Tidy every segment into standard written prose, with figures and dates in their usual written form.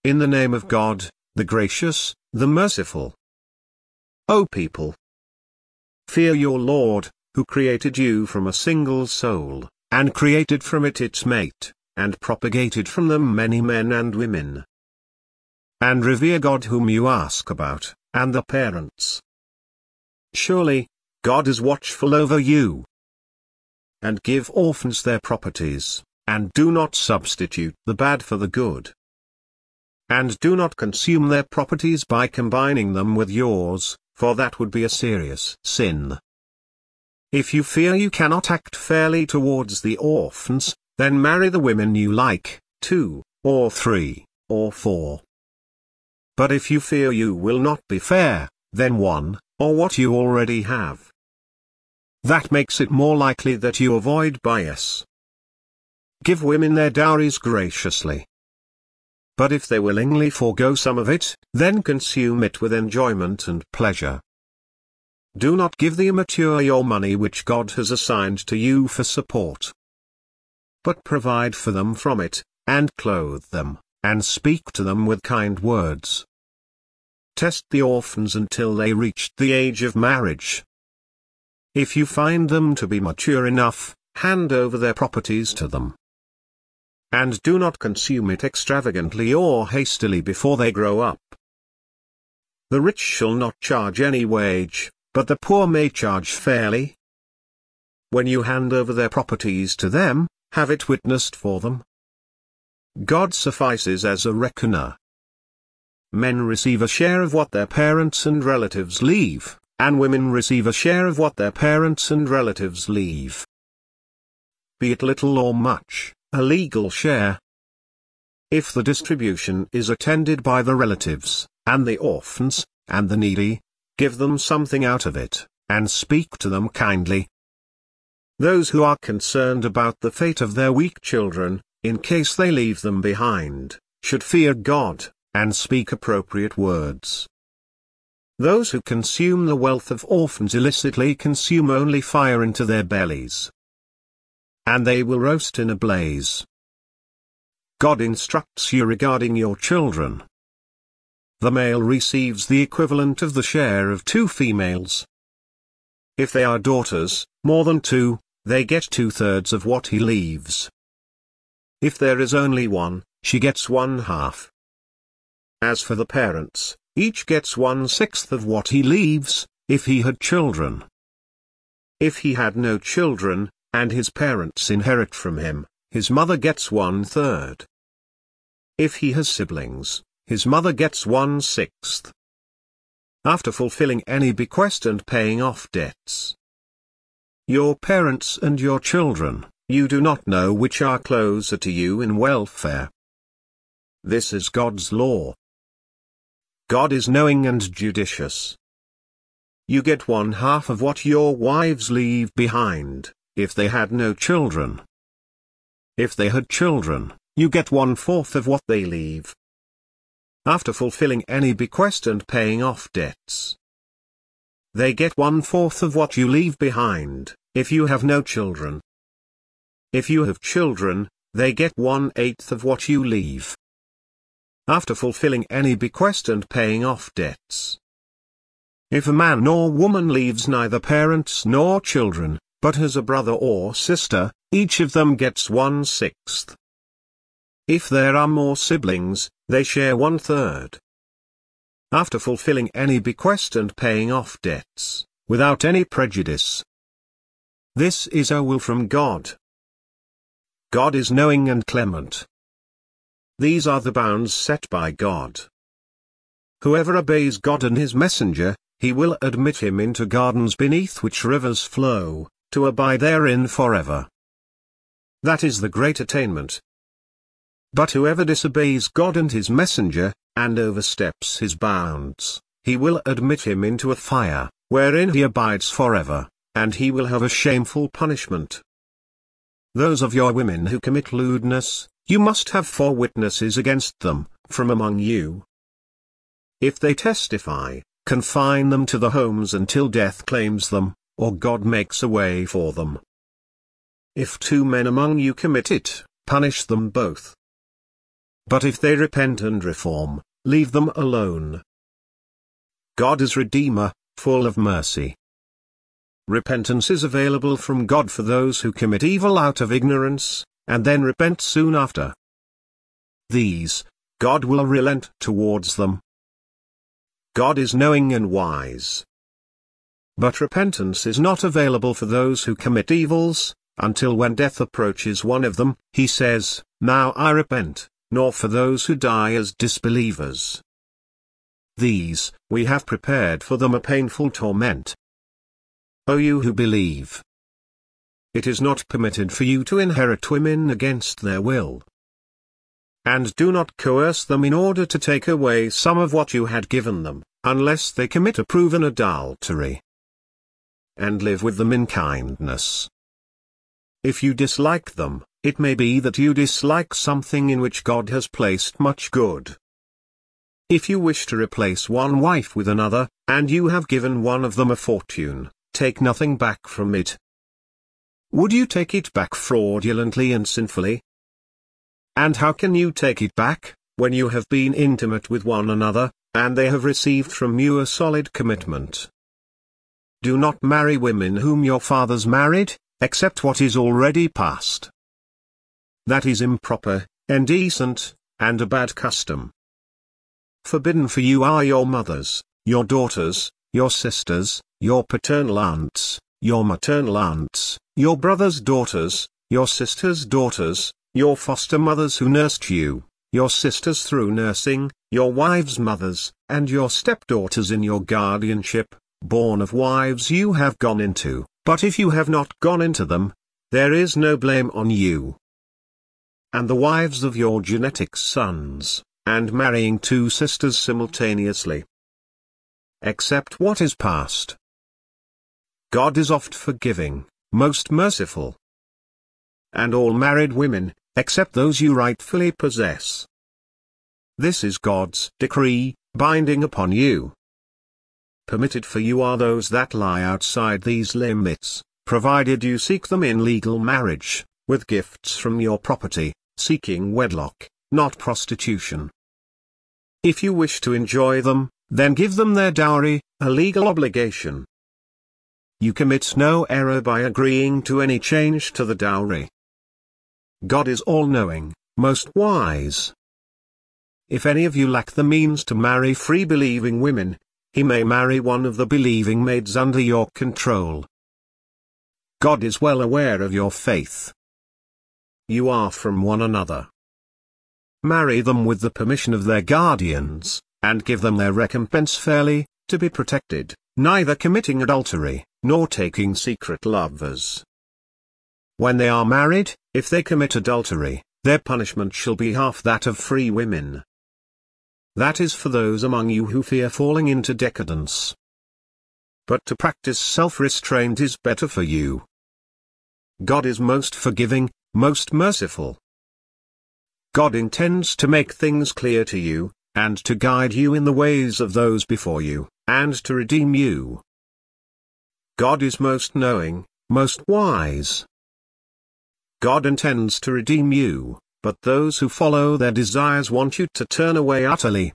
in the name of God, the gracious, the merciful. O people, fear your Lord, who created you from a single soul, and created from it its mate, and propagated from them many men and women. And revere God whom you ask about, and the parents. Surely, God is watchful over you. And give orphans their properties, and do not substitute the bad for the good. And do not consume their properties by combining them with yours, for that would be a serious sin. If you fear you cannot act fairly towards the orphans, then marry the women you like, 2, or 3, or 4. But if you fear you will not be fair, then 1, or what you already have. That makes it more likely that you avoid bias. Give women their dowries graciously. But if they willingly forego some of it, then consume it with enjoyment and pleasure. Do not give the immature your money which God has assigned to you for support. But provide for them from it, and clothe them, and speak to them with kind words. Test the orphans until they reach the age of marriage. If you find them to be mature enough, hand over their properties to them. And do not consume it extravagantly or hastily before they grow up. The rich shall not charge any wage, but the poor may charge fairly. When you hand over their properties to them, have it witnessed for them. God suffices as a reckoner. Men receive a share of what their parents and relatives leave, and women receive a share of what their parents and relatives leave. Be it little or much, a legal share. If the distribution is attended by the relatives, and the orphans, and the needy, give them something out of it, and speak to them kindly. Those who are concerned about the fate of their weak children, in case they leave them behind, should fear God, and speak appropriate words. Those who consume the wealth of orphans illicitly consume only fire into their bellies, and they will roast in a blaze. God instructs you regarding your children. The male receives the equivalent of the share of 2 females. If they are daughters, more than 2, they get 2/3 of what he leaves. If there is only 1, she gets 1/2. As for the parents, each gets 1/6 of what he leaves, if he had children. If he had no children, and his parents inherit from him, his mother gets 1/3. If he has siblings, his mother gets 1/6. After fulfilling any bequest and paying off debts. Your parents and your children, you do not know which are closer to you in welfare. This is God's law. God is knowing and judicious. You get 1/2 of what your wives leave behind, if they had no children. If they had children, you get 1/4 of what they leave. After fulfilling any bequest and paying off debts. They get 1/4 of what you leave behind, if you have no children. If you have children, they get 1/8 of what you leave. After fulfilling any bequest and paying off debts. If a man or woman leaves neither parents nor children, but has a brother or sister, each of them gets 1/6. If there are more siblings, they share 1/3. After fulfilling any bequest and paying off debts, without any prejudice. This is a will from God. God is knowing and clement. These are the bounds set by God. Whoever obeys God and his messenger, he will admit him into gardens beneath which rivers flow, to abide therein forever. That is the great attainment. But whoever disobeys God and his messenger, and oversteps his bounds, he will admit him into a fire, wherein he abides forever, and he will have a shameful punishment. Those of your women who commit lewdness, you must have 4 witnesses against them, from among you. If they testify, confine them to the homes until death claims them, or God makes a way for them. If 2 men among you commit it, punish them both. but if they repent and reform, leave them alone. God is Redeemer, full of mercy. Repentance is available from God for those who commit evil out of ignorance, and then repent soon after. These, God will relent towards them. God is knowing and wise. But repentance is not available for those who commit evils, until when death approaches one of them, he says, "Now I repent," nor for those who die as disbelievers. These, we have prepared for them a painful torment. O you who believe! It is not permitted for you to inherit women against their will. And do not coerce them in order to take away some of what you had given them, unless they commit a proven adultery. And live with them in kindness. If you dislike them, it may be that you dislike something in which God has placed much good. If you wish to replace one wife with another, and you have given one of them a fortune, take nothing back from it. Would you take it back fraudulently and sinfully? And how can you take it back, when you have been intimate with one another, and they have received from you a solid commitment? Do not marry women whom your fathers married, except what is already past. That is improper, indecent, and a bad custom. Forbidden for you are your mothers, your daughters, your sisters, your paternal aunts, your maternal aunts, your brothers' daughters, your sisters' daughters, your foster mothers who nursed you, your sisters through nursing, your wives' mothers, and your stepdaughters in your guardianship, born of wives you have gone into, but if you have not gone into them, there is no blame on you. And the wives of your genetic sons, and marrying two sisters simultaneously. Except what is past. God is oft forgiving, most merciful. And all married women, except those you rightfully possess. This is God's decree, binding upon you. Permitted for you are those that lie outside these limits, provided you seek them in legal marriage, with gifts from your property, seeking wedlock, not prostitution. If you wish to enjoy them, then give them their dowry, a legal obligation. You commit no error by agreeing to any change to the dowry. God is all-knowing, most wise. If any of you lack the means to marry free believing women, he may marry one of the believing maids under your control. God is well aware of your faith. You are from one another. Marry them with the permission of their guardians, and give them their recompense fairly, to be protected, neither committing adultery, nor taking secret lovers. When they are married, if they commit adultery, their punishment shall be half that of free women. That is for those among you who fear falling into decadence. But to practice self-restraint is better for you. God is most forgiving, most merciful. God intends to make things clear to you, and to guide you in the ways of those before you, and to redeem you. God is most knowing, most wise. God intends to redeem you, but those who follow their desires want you to turn away utterly.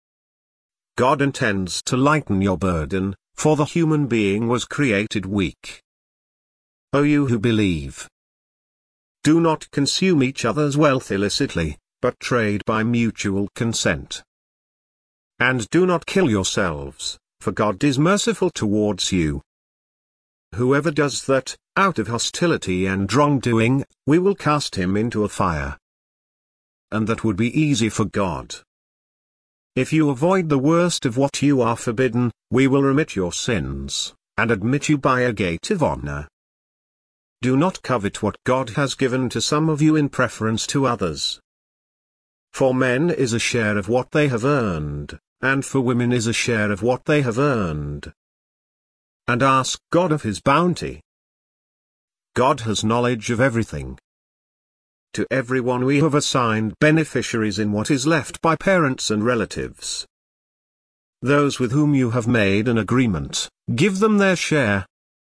God intends to lighten your burden, for the human being was created weak. O you who believe! Do not consume each other's wealth illicitly, but trade by mutual consent. And do not kill yourselves, for God is merciful towards you. Whoever does that, out of hostility and wrongdoing, we will cast him into a fire. And that would be easy for God. If you avoid the worst of what you are forbidden, we will remit your sins, and admit you by a gate of honor. Do not covet what God has given to some of you in preference to others. For men is a share of what they have earned, and for women is a share of what they have earned. And ask God of his bounty. God has knowledge of everything. To everyone we have assigned beneficiaries in what is left by parents and relatives. Those with whom you have made an agreement, give them their share.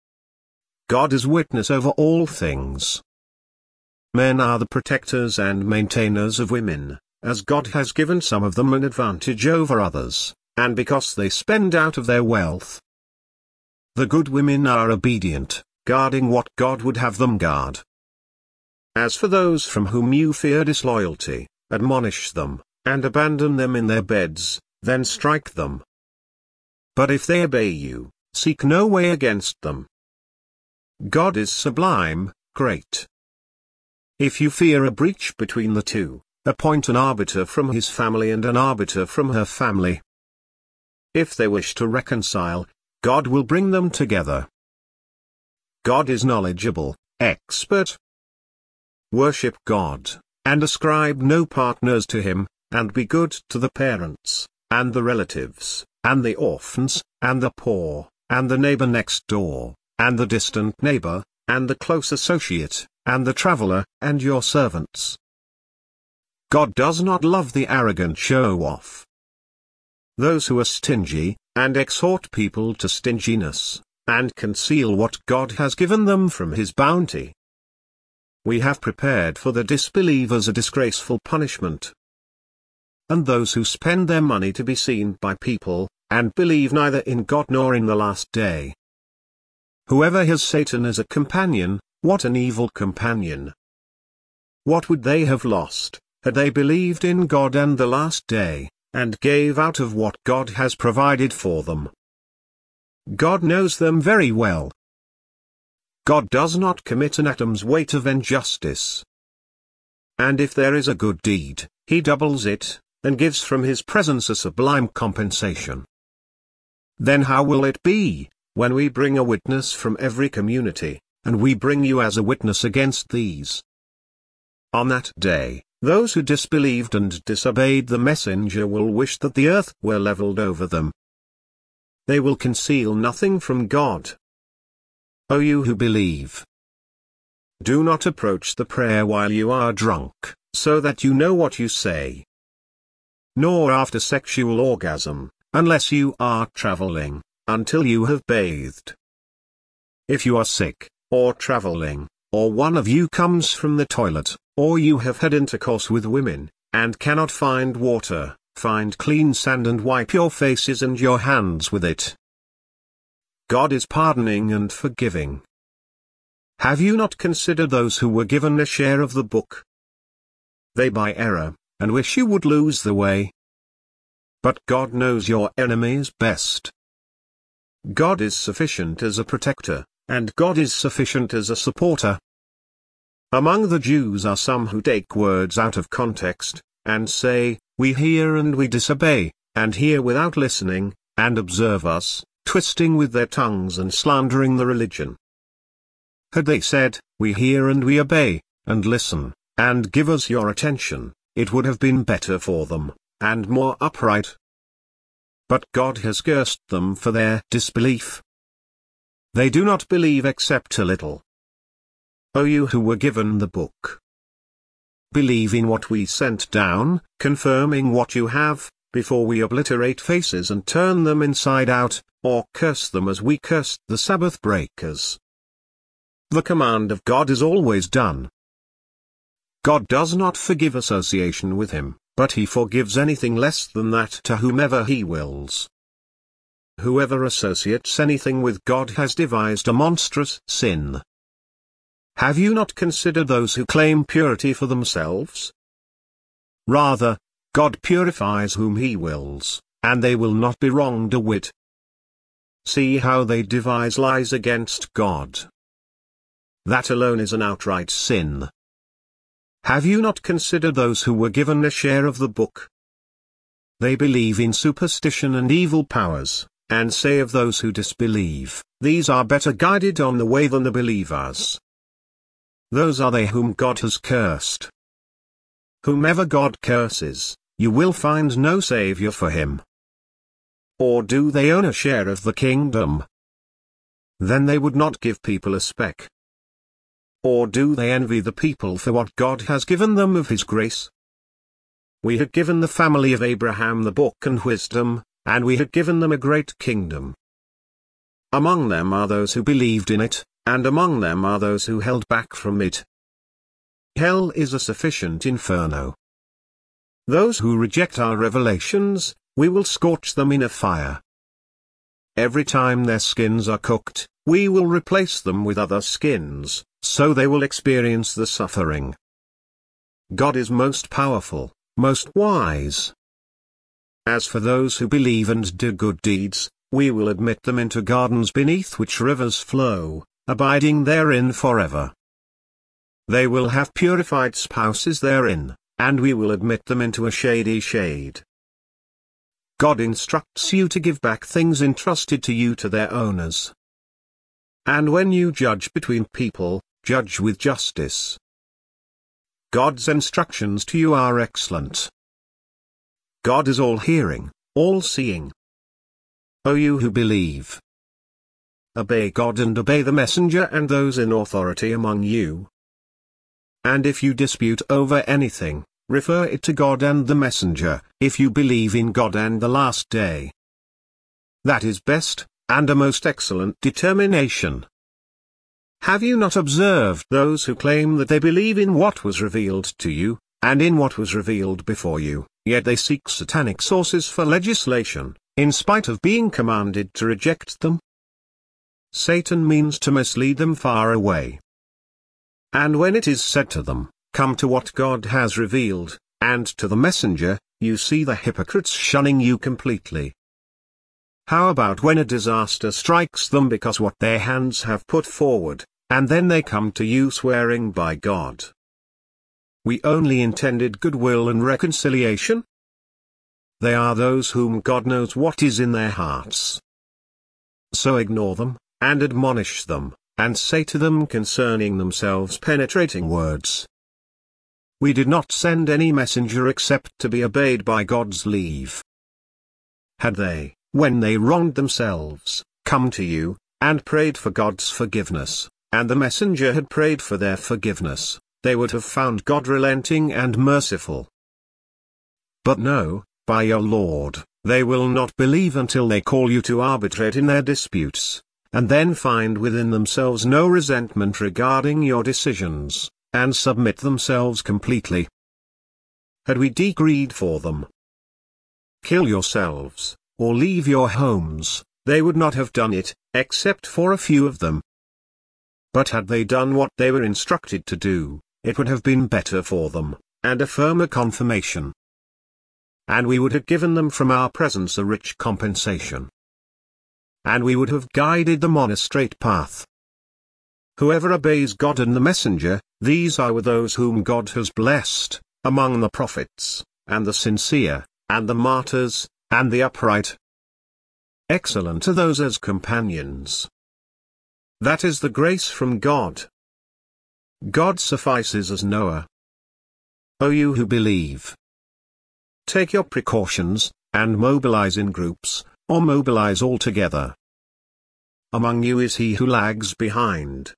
God is witness over all things. Men are the protectors and maintainers of women, as God has given some of them an advantage over others, and because they spend out of their wealth. The good women are obedient, guarding what God would have them guard. As for those from whom you fear disloyalty, admonish them, and abandon them in their beds, then strike them. But if they obey you, seek no way against them. God is sublime, great. If you fear a breach between the two, appoint an arbiter from his family and an arbiter from her family. If they wish to reconcile, God will bring them together. God is knowledgeable, expert. Worship God, and ascribe no partners to him, and be good to the parents, and the relatives, and the orphans, and the poor, and the neighbor next door, and the distant neighbor, and the close associate, and the traveler, and your servants. God does not love the arrogant show-off. Those who are stingy, and exhort people to stinginess, and conceal what God has given them from his bounty. We have prepared for the disbelievers a disgraceful punishment. And those who spend their money to be seen by people, and believe neither in God nor in the last day. Whoever has Satan as a companion, what an evil companion! What would they have lost, had they believed in God and the last day, and gave out of what God has provided for them? God knows them very well. God does not commit an atom's weight of injustice. And if there is a good deed, he doubles it, and gives from his presence a sublime compensation. Then how will it be, when we bring a witness from every community, and we bring you as a witness against these? On that day, those who disbelieved and disobeyed the messenger will wish that the earth were leveled over them. They will conceal nothing from God. O you who believe! Do not approach the prayer while you are drunk, so that you know what you say. Nor after sexual orgasm, unless you are traveling, until you have bathed. If you are sick, or traveling, or one of you comes from the toilet, or you have had intercourse with women, and cannot find water, find clean sand and wipe your faces and your hands with it. God is pardoning and forgiving. Have you not considered those who were given a share of the book? They by error, and wish you would lose the way. But God knows your enemies best. God is sufficient as a protector, and God is sufficient as a supporter. Among the Jews are some who take words out of context, and say, we hear and we disobey, and hear without listening, and observe us, twisting with their tongues and slandering the religion. Had they said, we hear and we obey, and listen, and give us your attention, it would have been better for them, and more upright. But God has cursed them for their disbelief. They do not believe except a little. O you who were given the book! Believe in what we sent down, confirming what you have, before we obliterate faces and turn them inside out, or curse them as we cursed the Sabbath breakers. The command of God is always done. God does not forgive association with him, but he forgives anything less than that to whomever he wills. Whoever associates anything with God has devised a monstrous sin. Have you not considered those who claim purity for themselves? Rather, God purifies whom he wills, and they will not be wronged a whit. See how they devise lies against God. That alone is an outright sin. Have you not considered those who were given a share of the book? They believe in superstition and evil powers, and say of those who disbelieve, these are better guided on the way than the believers. Those are they whom God has cursed. Whomever God curses, you will find no savior for him. Or do they own a share of the kingdom? Then they would not give people a speck. Or do they envy the people for what God has given them of his grace? We had given the family of Abraham the book and wisdom, and we had given them a great kingdom. Among them are those who believed in it, and among them are those who held back from it. Hell is a sufficient inferno. Those who reject our revelations, we will scorch them in a fire. Every time their skins are cooked, we will replace them with other skins, so they will experience the suffering. God is most powerful, most wise. As for those who believe and do good deeds, we will admit them into gardens beneath which rivers flow, abiding therein forever. They will have purified spouses therein, and we will admit them into a shady shade. God instructs you to give back things entrusted to you to their owners. And when you judge between people, judge with justice. God's instructions to you are excellent. God is all-hearing, all-seeing. O you who believe, obey God and obey the messenger and those in authority among you. And if you dispute over anything, refer it to God and the messenger, if you believe in God and the last day. That is best, and a most excellent determination. Have you not observed those who claim that they believe in what was revealed to you, and in what was revealed before you, yet they seek satanic sources for legislation, in spite of being commanded to reject them? Satan means to mislead them far away. And when it is said to them, "Come to what God has revealed," and to the messenger, you see the hypocrites shunning you completely. How about when a disaster strikes them because what their hands have put forward, and then they come to you swearing by God? We only intended goodwill and reconciliation. They are those whom God knows what is in their hearts. So ignore them, and admonish them, and say to them concerning themselves penetrating words. We did not send any messenger except to be obeyed by God's leave. Had they, when they wronged themselves, come to you, and prayed for God's forgiveness, and the messenger had prayed for their forgiveness, they would have found God relenting and merciful. But no, by your Lord, they will not believe until they call you to arbitrate in their disputes, and then find within themselves no resentment regarding your decisions, and submit themselves completely. Had we decreed for them, "Kill yourselves, or leave your homes," they would not have done it, except for a few of them. But had they done what they were instructed to do, it would have been better for them, and a firmer confirmation. And we would have given them from our presence a rich compensation. And we would have guided them on a straight path. Whoever obeys God and the messenger, these are with those whom God has blessed, among the prophets, and the sincere, and the martyrs, and the upright. Excellent are those as companions. That is the grace from God. God suffices as Noah. O you who believe, take your precautions, and mobilize in groups, or mobilize all together. Among you is he who lags behind.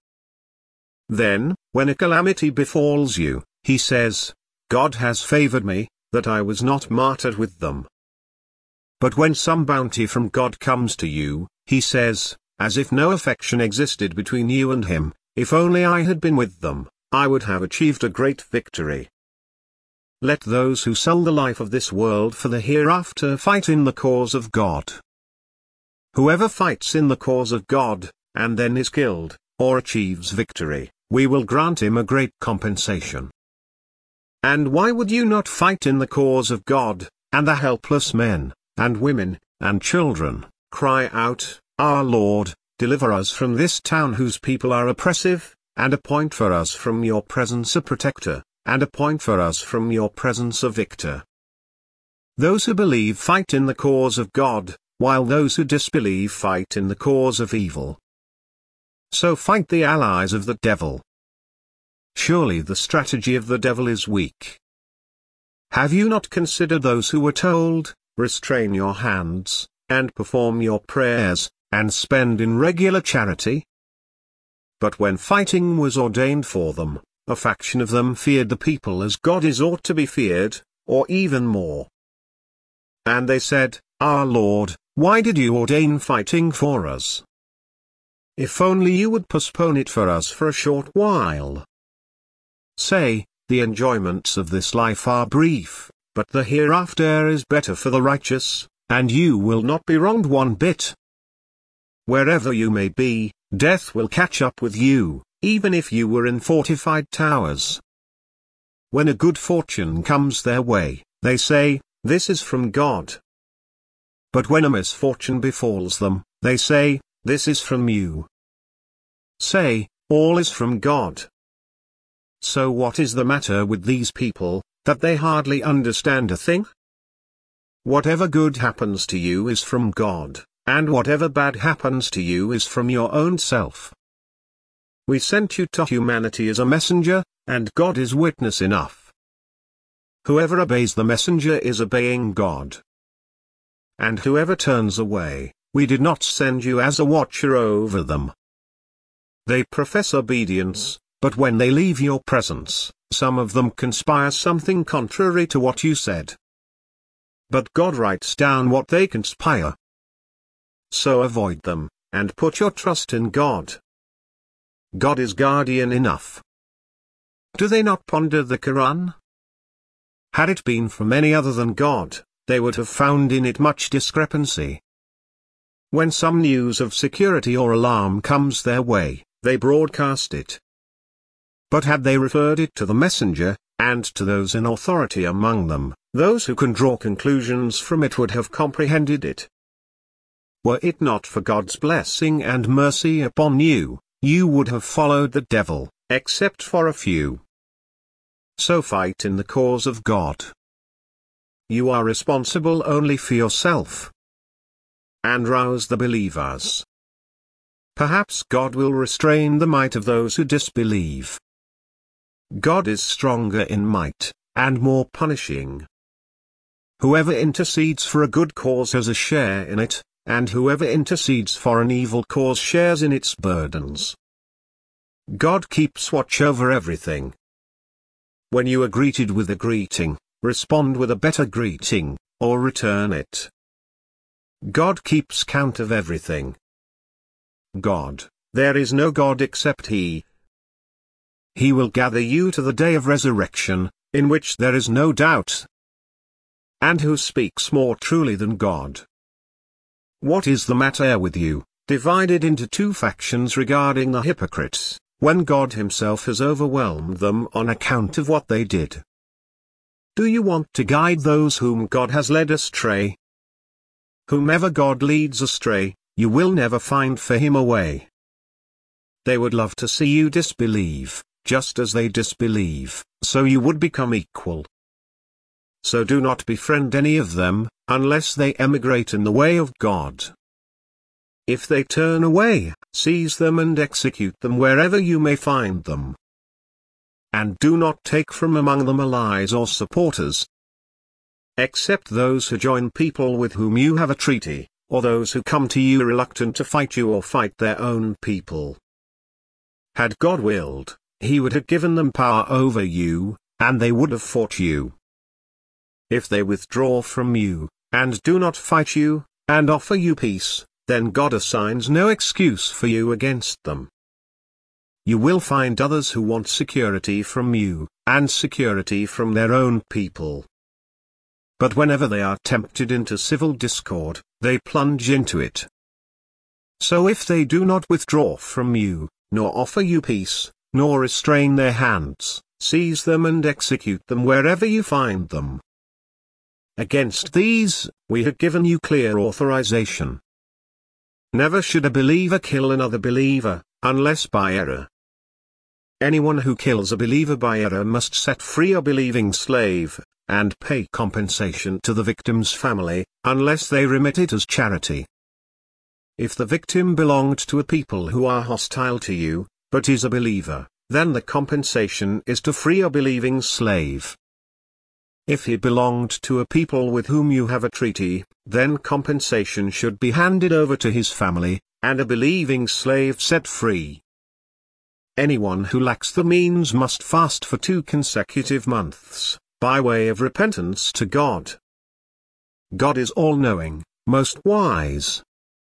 Then, when a calamity befalls you, he says, "God has favored me, that I was not martyred with them." But when some bounty from God comes to you, he says, as if no affection existed between you and him, "If only I had been with them, I would have achieved a great victory." Let those who sell the life of this world for the hereafter fight in the cause of God. Whoever fights in the cause of God, and then is killed, or achieves victory, we will grant him a great compensation. And why would you not fight in the cause of God, and the helpless men, and women, and children, cry out, "Our Lord, deliver us from this town whose people are oppressive, and appoint for us from your presence a protector, and appoint for us from your presence a victor." Those who believe fight in the cause of God, while those who disbelieve fight in the cause of evil. So fight the allies of the devil. Surely the strategy of the devil is weak. Have you not considered those who were told, "Restrain your hands, and perform your prayers, and spend in regular charity"? But when fighting was ordained for them, a faction of them feared the people as God is ought to be feared, or even more. And they said, "Our Lord, why did you ordain fighting for us? If only you would postpone it for us for a short while." Say, the enjoyments of this life are brief, but the hereafter is better for the righteous, and you will not be wronged one bit. Wherever you may be, death will catch up with you, even if you were in fortified towers. When a good fortune comes their way, they say, "This is from God." But when a misfortune befalls them, they say, "This is from you." Say, "All is from God." So what is the matter with these people, that they hardly understand a thing? Whatever good happens to you is from God, and whatever bad happens to you is from your own self. We sent you to humanity as a messenger, and God is witness enough. Whoever obeys the messenger is obeying God. And whoever turns away, we did not send you as a watcher over them. They profess obedience, but when they leave your presence, some of them conspire something contrary to what you said. But God writes down what they conspire. So avoid them, and put your trust in God. God is guardian enough. Do they not ponder the Quran? Had it been from any other than God, they would have found in it much discrepancy. When some news of security or alarm comes their way, they broadcast it. But had they referred it to the messenger, and to those in authority among them, those who can draw conclusions from it would have comprehended it. Were it not for God's blessing and mercy upon you, you would have followed the devil, except for a few. So fight in the cause of God. You are responsible only for yourself. And rouse the believers. Perhaps God will restrain the might of those who disbelieve. God is stronger in might, and more punishing. Whoever intercedes for a good cause has a share in it, and whoever intercedes for an evil cause shares in its burdens. God keeps watch over everything. When you are greeted with a greeting, respond with a better greeting, or return it. God keeps count of everything. God, there is no God except He. He will gather you to the day of resurrection, in which there is no doubt. And who speaks more truly than God? What is the matter with you, divided into two factions regarding the hypocrites, when God Himself has overwhelmed them on account of what they did? Do you want to guide those whom God has led astray? Whomever God leads astray, you will never find for him a way. They would love to see you disbelieve, just as they disbelieve, so you would become equal. So do not befriend any of them, unless they emigrate in the way of God. If they turn away, seize them and execute them wherever you may find them. And do not take from among them allies or supporters, except those who join people with whom you have a treaty, or those who come to you reluctant to fight you or fight their own people. Had God willed, He would have given them power over you, and they would have fought you. If they withdraw from you, and do not fight you, and offer you peace, then God assigns no excuse for you against them. You will find others who want security from you, and security from their own people. But whenever they are tempted into civil discord, they plunge into it. So if they do not withdraw from you, nor offer you peace, nor restrain their hands, seize them and execute them wherever you find them. Against these, we have given you clear authorization. Never should a believer kill another believer, unless by error. Anyone who kills a believer by error must set free a believing slave, and pay compensation to the victim's family, unless they remit it as charity. If the victim belonged to a people who are hostile to you, but is a believer, then the compensation is to free a believing slave. If he belonged to a people with whom you have a treaty, then compensation should be handed over to his family, and a believing slave set free. Anyone who lacks the means must fast for 2 consecutive months, by way of repentance to God. God is all-knowing, most wise.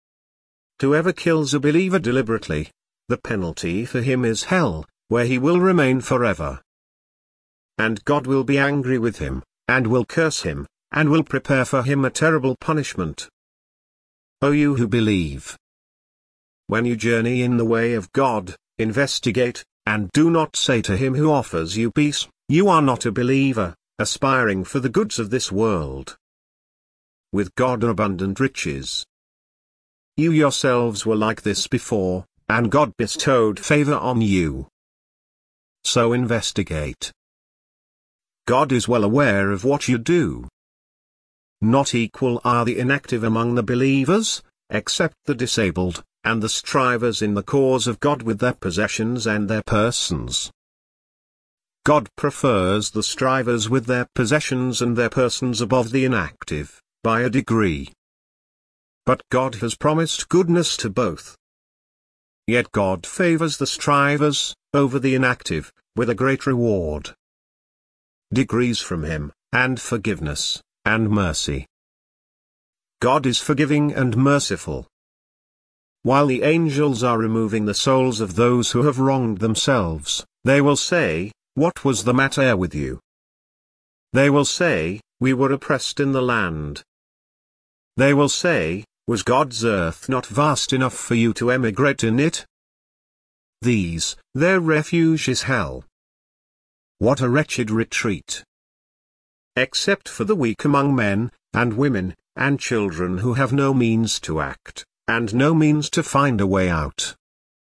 Whoever kills a believer deliberately, the penalty for him is hell, where he will remain forever. And God will be angry with him, and will curse him, and will prepare for him a terrible punishment. O you who believe! When you journey in the way of God, investigate, and do not say to him who offers you peace, you are not a believer, aspiring for the goods of this world. With God are abundant riches. You yourselves were like this before, and God bestowed favor on you. So investigate. God is well aware of what you do. Not equal are the inactive among the believers, except the disabled, and the strivers in the cause of God with their possessions and their persons. God prefers the strivers with their possessions and their persons above the inactive, by a degree. But God has promised goodness to both. Yet God favors the strivers, over the inactive, with a great reward. Degrees from Him, and forgiveness, and mercy. God is forgiving and merciful. While the angels are removing the souls of those who have wronged themselves, they will say, "What was the matter with you?" They will say, "We were oppressed in the land." They will say, "Was God's earth not vast enough for you to emigrate in it?" Their refuge is hell. What a wretched retreat! Except for the weak among men, and women, and children who have no means to act, and no means to find a way out.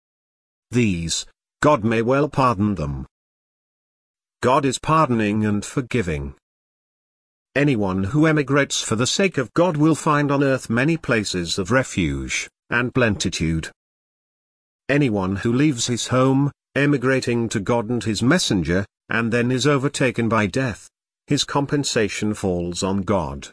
God may well pardon them. God is pardoning and forgiving. Anyone who emigrates for the sake of God will find on earth many places of refuge, and plenitude. Anyone who leaves his home, emigrating to God and His messenger, and then is overtaken by death, his compensation falls on God.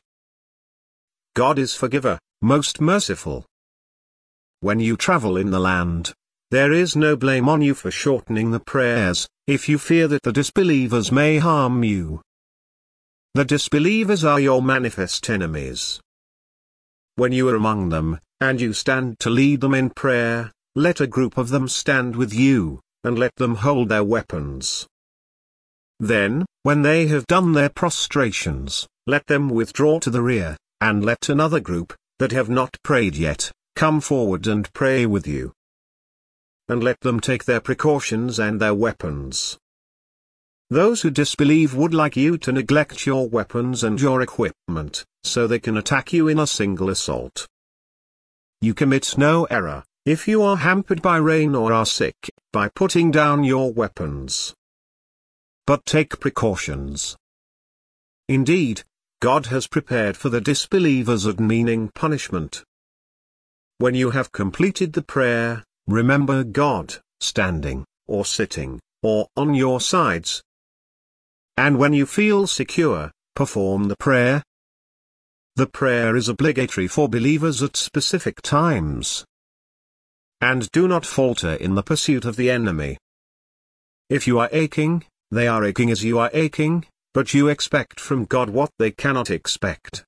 God is forgiver, most merciful. When you travel in the land, there is no blame on you for shortening the prayers, if you fear that the disbelievers may harm you. The disbelievers are your manifest enemies. When you are among them, and you stand to lead them in prayer, let a group of them stand with you, and let them hold their weapons. Then, when they have done their prostrations, let them withdraw to the rear, and let another group, that have not prayed yet, come forward and pray with you. And let them take their precautions and their weapons. Those who disbelieve would like you to neglect your weapons and your equipment, so they can attack you in a single assault. You commit no error, if you are hampered by rain or are sick, by putting down your weapons. But take precautions. Indeed, God has prepared for the disbelievers a demeaning punishment. When you have completed the prayer, remember God, standing, or sitting, or on your sides. And when you feel secure, perform the prayer. The prayer is obligatory for believers at specific times. And do not falter in the pursuit of the enemy. If you are aching, they are aching as you are aching, but you expect from God what they cannot expect.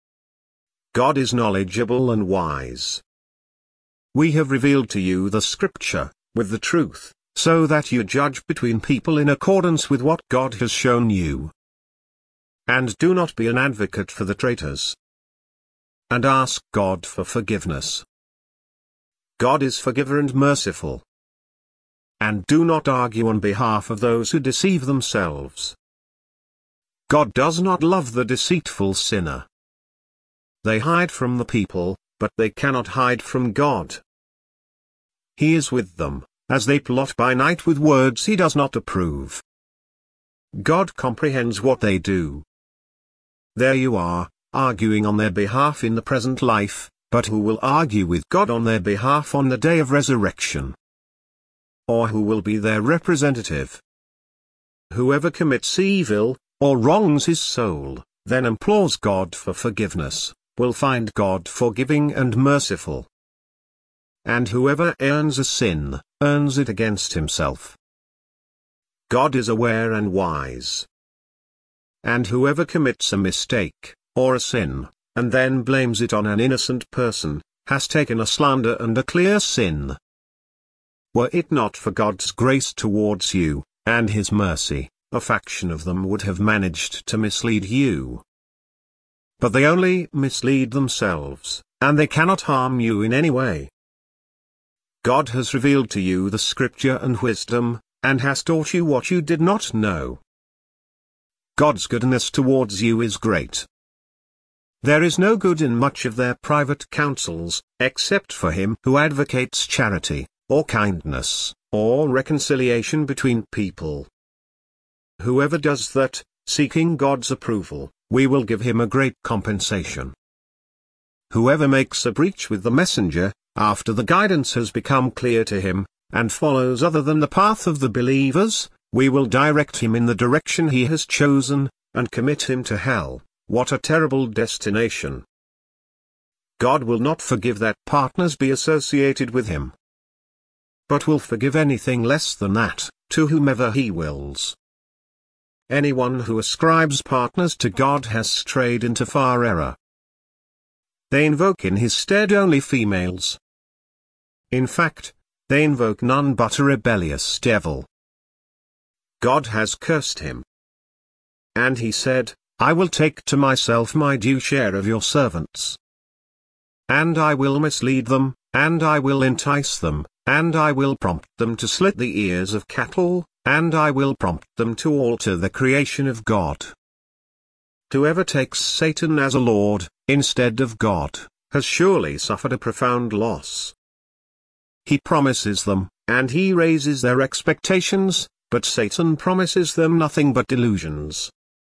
God is knowledgeable and wise. We have revealed to you the Scripture, with the truth, so that you judge between people in accordance with what God has shown you. And do not be an advocate for the traitors. And ask God for forgiveness. God is forgiver and merciful. And do not argue on behalf of those who deceive themselves. God does not love the deceitful sinner. They hide from the people, but they cannot hide from God. He is with them, as they plot by night with words He does not approve. God comprehends what they do. There you are, arguing on their behalf in the present life, but who will argue with God on their behalf on the day of resurrection? Or who will be their representative? Whoever commits evil, or wrongs his soul, then implores God for forgiveness, will find God forgiving and merciful. And whoever earns a sin, earns it against himself. God is aware and wise. And whoever commits a mistake, or a sin, and then blames it on an innocent person, has taken a slander and a clear sin. Were it not for God's grace towards you, and His mercy, a faction of them would have managed to mislead you. But they only mislead themselves, and they cannot harm you in any way. God has revealed to you the scripture and wisdom, and has taught you what you did not know. God's goodness towards you is great. There is no good in much of their private counsels, except for him who advocates charity, or kindness, or reconciliation between people. Whoever does that, seeking God's approval, we will give him a great compensation. Whoever makes a breach with the messenger, after the guidance has become clear to him, and follows other than the path of the believers, we will direct him in the direction he has chosen, and commit him to hell. What a terrible destination! God will not forgive that partners be associated with him, but will forgive anything less than that, to whomever he wills. Anyone who ascribes partners to God has strayed into far error. They invoke in his stead only females. In fact, they invoke none but a rebellious devil. God has cursed him. And he said, I will take to myself my due share of your servants. And I will mislead them, and I will entice them, and I will prompt them to slit the ears of cattle, and I will prompt them to alter the creation of God. Whoever takes Satan as a lord, instead of God, has surely suffered a profound loss. He promises them, and he raises their expectations, but Satan promises them nothing but delusions.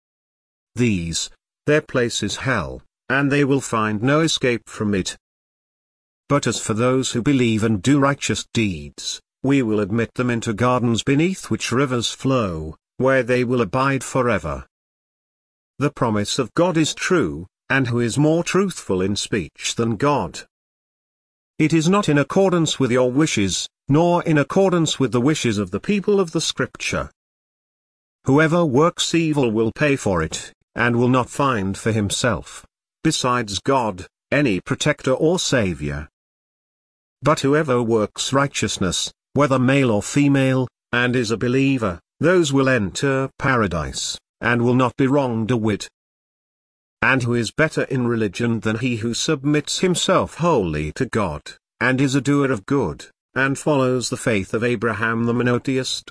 Their place is hell, and they will find no escape from it. But as for those who believe and do righteous deeds, we will admit them into gardens beneath which rivers flow, where they will abide forever. The promise of God is true, and who is more truthful in speech than God? It is not in accordance with your wishes, nor in accordance with the wishes of the people of the Scripture. Whoever works evil will pay for it, and will not find for himself, besides God, any protector or savior. But whoever works righteousness, whether male or female, and is a believer, those will enter paradise, and will not be wronged a whit. And who is better in religion than he who submits himself wholly to God, and is a doer of good, and follows the faith of Abraham the monotheist?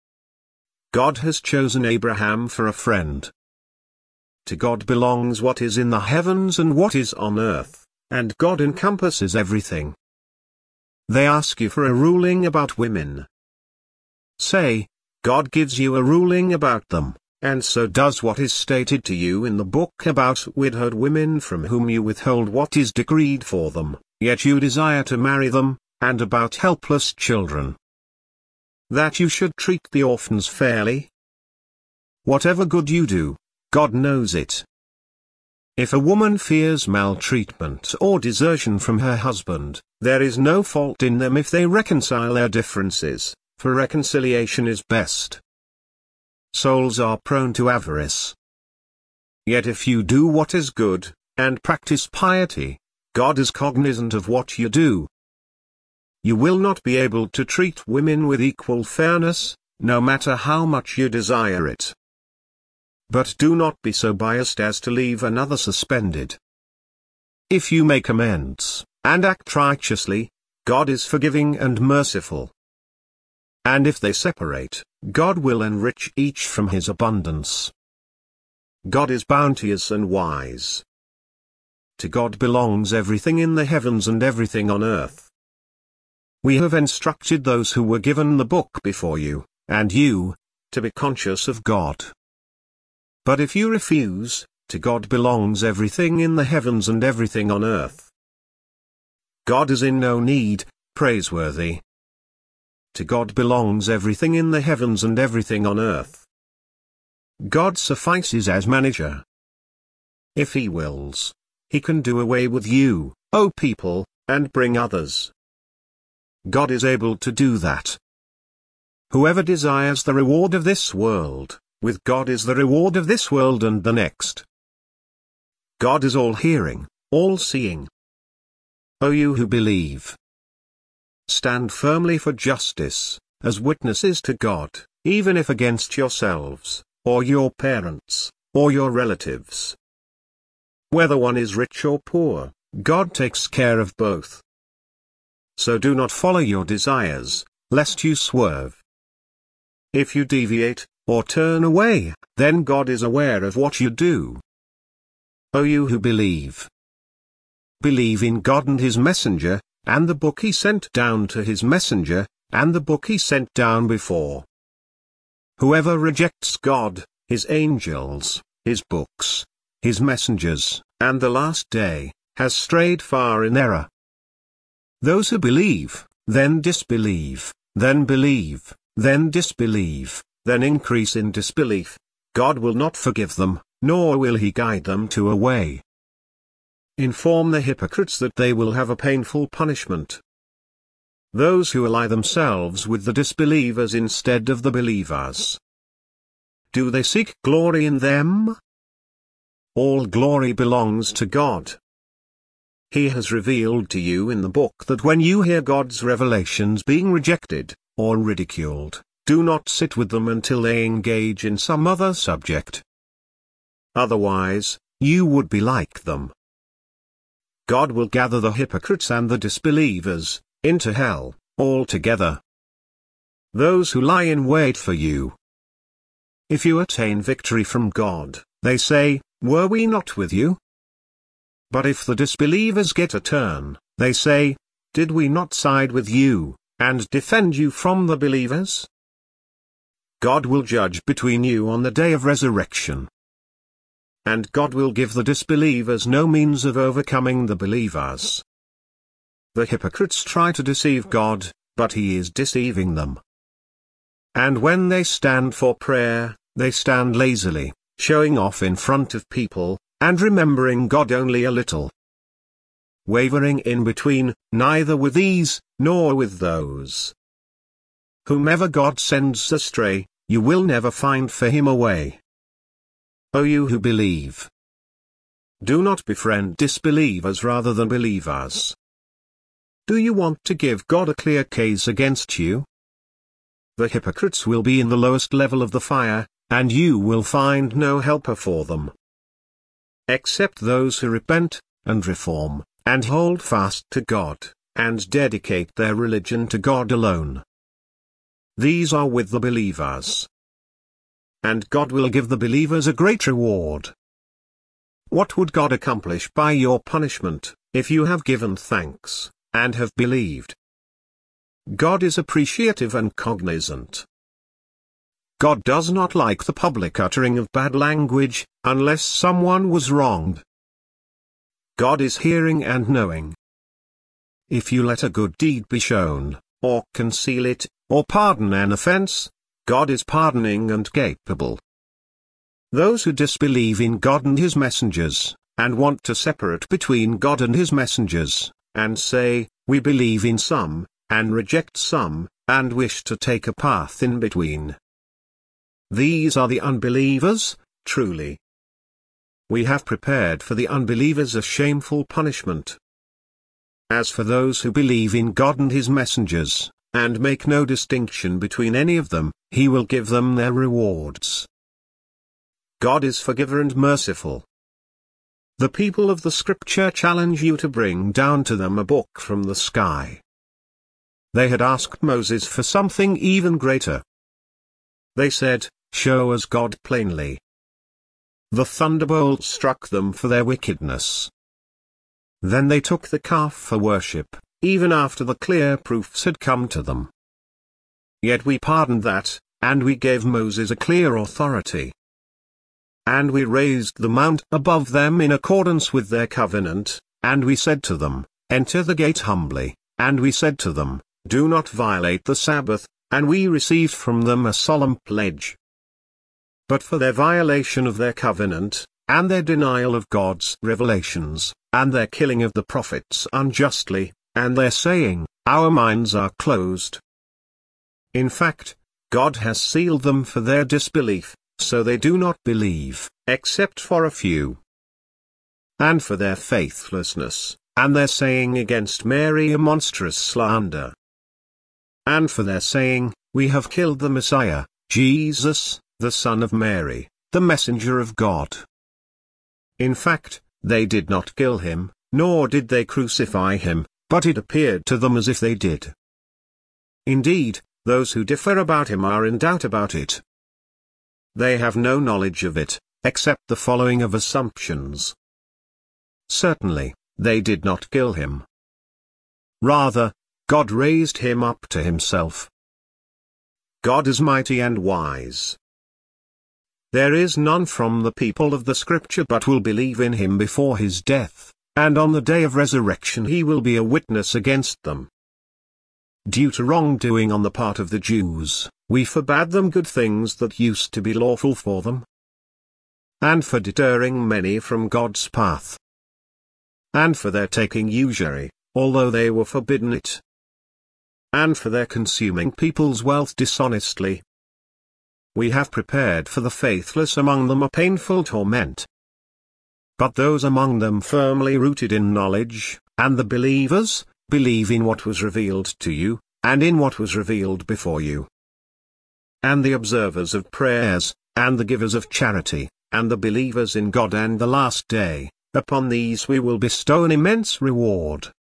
God has chosen Abraham for a friend. To God belongs what is in the heavens and what is on earth, and God encompasses everything. They ask you for a ruling about women. Say, God gives you a ruling about them, and so does what is stated to you in the book about widowed women from whom you withhold what is decreed for them, yet you desire to marry them, and about helpless children, that you should treat the orphans fairly. Whatever good you do, God knows it. If a woman fears maltreatment or desertion from her husband, there is no fault in them if they reconcile their differences, for reconciliation is best. Souls are prone to avarice. Yet if you do what is good, and practice piety, God is cognizant of what you do. You will not be able to treat women with equal fairness, no matter how much you desire it. But do not be so biased as to leave another suspended. If you make amends, and act righteously, God is forgiving and merciful. And if they separate, God will enrich each from his abundance. God is bounteous and wise. To God belongs everything in the heavens and everything on earth. We have instructed those who were given the book before you, and you, to be conscious of God. But if you refuse, to God belongs everything in the heavens and everything on earth. God is in no need, praiseworthy. To God belongs everything in the heavens and everything on earth. God suffices as manager. If he wills, he can do away with you, O people, and bring others. God is able to do that. Whoever desires the reward of this world, with God is the reward of this world and the next. God is all-hearing, all-seeing. O you who believe, stand firmly for justice, as witnesses to God, even if against yourselves, or your parents, or your relatives. Whether one is rich or poor, God takes care of both. So do not follow your desires, lest you swerve. If you deviate, or turn away, then God is aware of what you do. O you who believe! Believe in God and His messenger, and the book He sent down to His messenger, and the book He sent down before. Whoever rejects God, His angels, His books, His messengers, and the last day, has strayed far in error. Those who believe, then disbelieve, then believe, then disbelieve, then increase in disbelief, God will not forgive them, nor will He guide them to a way. Inform the hypocrites that they will have a painful punishment. Those who ally themselves with the disbelievers instead of the believers. Do they seek glory in them? All glory belongs to God. He has revealed to you in the book that when you hear God's revelations being rejected, or ridiculed, do not sit with them until they engage in some other subject. Otherwise, you would be like them. God will gather the hypocrites and the disbelievers into hell, all together. Those who lie in wait for you. If you attain victory from God, they say, were we not with you? But if the disbelievers get a turn, they say, did we not side with you, and defend you from the believers? God will judge between you on the day of resurrection. And God will give the disbelievers no means of overcoming the believers. The hypocrites try to deceive God, but He is deceiving them. And when they stand for prayer, they stand lazily, showing off in front of people, and remembering God only a little. Wavering in between, neither with these, nor with those. Whomever God sends astray, you will never find for him a way. O you who believe! Do not befriend disbelievers rather than believers. Do you want to give God a clear case against you? The hypocrites will be in the lowest level of the fire, and you will find no helper for them. Except those who repent, and reform, and hold fast to God, and dedicate their religion to God alone. These are with the believers. And God will give the believers a great reward. What would God accomplish by your punishment, if you have given thanks, and have believed? God is appreciative and cognizant. God does not like the public uttering of bad language, unless someone was wronged. God is hearing and knowing. If you let a good deed be shown, or conceal it, or pardon an offense, God is pardoning and capable. Those who disbelieve in God and His messengers, and want to separate between God and His messengers, and say, we believe in some, and reject some, and wish to take a path in between. These are the unbelievers, truly. We have prepared for the unbelievers a shameful punishment. As for those who believe in God and His messengers, and make no distinction between any of them, He will give them their rewards. God is forgiver and merciful. The people of the Scripture challenge you to bring down to them a book from the sky. They had asked Moses for something even greater. They said, show us God plainly. The thunderbolt struck them for their wickedness. Then they took the calf for worship, even after the clear proofs had come to them. Yet we pardoned that, and we gave Moses a clear authority. And we raised the mount above them in accordance with their covenant, and we said to them, enter the gate humbly, and we said to them, do not violate the Sabbath, and we received from them a solemn pledge. But for their violation of their covenant, and their denial of God's revelations, and their killing of the prophets unjustly, and their saying, our minds are closed. In fact, God has sealed them for their disbelief, so they do not believe, except for a few. And for their faithlessness, and their saying against Mary a monstrous slander. And for their saying, we have killed the Messiah, Jesus, the Son of Mary, the messenger of God. In fact, they did not kill him, nor did they crucify him, but it appeared to them as if they did. Indeed, those who differ about him are in doubt about it. They have no knowledge of it, except the following of assumptions. Certainly, they did not kill him. Rather, God raised him up to himself. God is mighty and wise. There is none from the people of the Scripture but will believe in him before his death, and on the day of resurrection he will be a witness against them. Due to wrongdoing on the part of the Jews, we forbade them good things that used to be lawful for them, and for deterring many from God's path, and for their taking usury, although they were forbidden it, and for their consuming people's wealth dishonestly. We have prepared for the faithless among them a painful torment. But those among them firmly rooted in knowledge, and the believers, believe in what was revealed to you, and in what was revealed before you. And the observers of prayers, and the givers of charity, and the believers in God and the last day, upon these we will bestow an immense reward.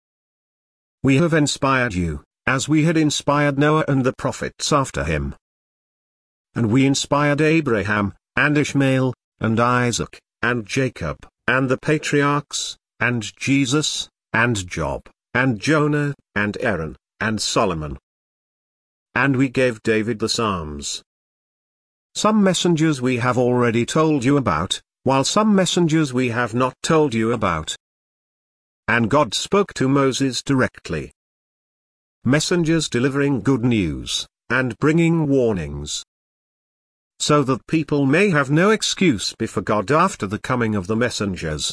We have inspired you, as we had inspired Noah and the prophets after him. And we inspired Abraham, and Ishmael, and Isaac, and Jacob, and the patriarchs, and Jesus, and Job, and Jonah, and Aaron, and Solomon. And we gave David the Psalms. Some messengers we have already told you about, while some messengers we have not told you about. And God spoke to Moses directly. Messengers delivering good news, and bringing warnings, so that people may have no excuse before God after the coming of the messengers.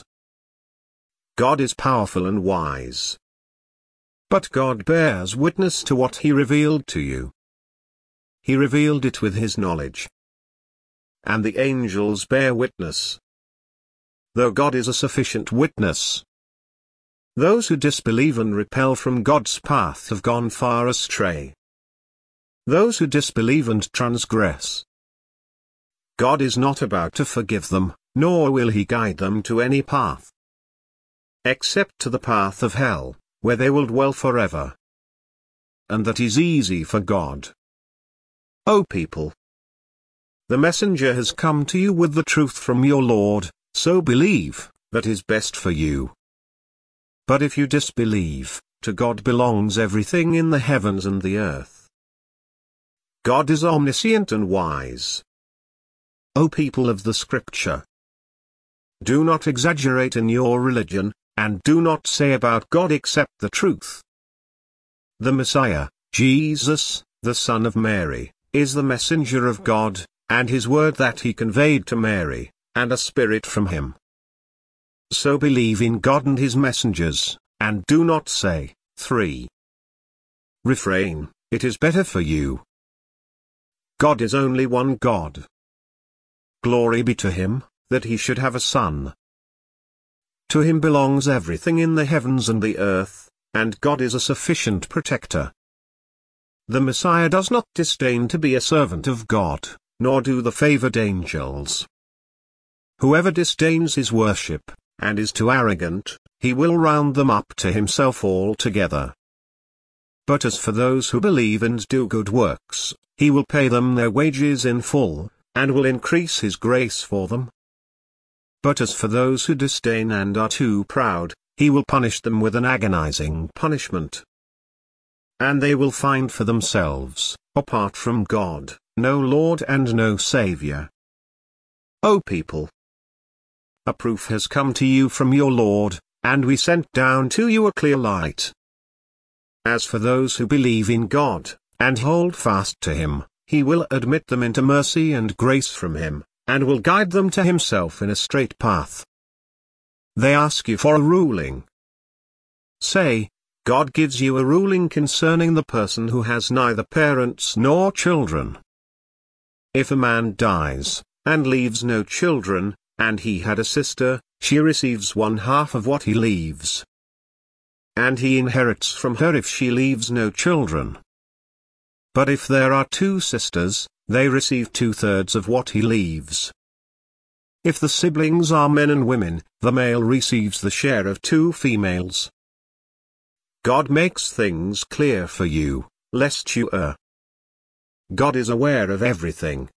God is powerful and wise. But God bears witness to what he revealed to you. He revealed it with his knowledge. And the angels bear witness. Though God is a sufficient witness. Those who disbelieve and repel from God's path have gone far astray. Those who disbelieve and transgress, God is not about to forgive them, nor will he guide them to any path, except to the path of hell, where they will dwell forever. And that is easy for God. O people! The messenger has come to you with the truth from your Lord, so believe, that is best for you. But if you disbelieve, to God belongs everything in the heavens and the earth. God is omniscient and wise. O people of the Scripture! Do not exaggerate in your religion, and do not say about God except the truth. The Messiah, Jesus, the Son of Mary, is the messenger of God, and his word that he conveyed to Mary, and a spirit from him. So believe in God and his messengers, and do not say, 3. Refrain, it is better for you. God is only one God. Glory be to him, that he should have a son. To him belongs everything in the heavens and the earth, and God is a sufficient protector. The Messiah does not disdain to be a servant of God, nor do the favored angels. Whoever disdains his worship, and is too arrogant, he will round them up to himself altogether. But as for those who believe and do good works, he will pay them their wages in full, and will increase his grace for them. But as for those who disdain and are too proud, he will punish them with an agonizing punishment. And they will find for themselves, apart from God, no Lord and no Savior. O people! A proof has come to you from your Lord, and we sent down to you a clear light. As for those who believe in God, and hold fast to him, he will admit them into mercy and grace from him, and will guide them to himself in a straight path. They ask you for a ruling. Say, God gives you a ruling concerning the person who has neither parents nor children. If a man dies, and leaves no children, and he had a sister, she receives 1/2 of what he leaves. And he inherits from her if she leaves no children. But if there are two sisters, they receive 2/3 of what he leaves. If the siblings are men and women, the male receives the share of 2 females. God makes things clear for you, lest you err. God is aware of everything,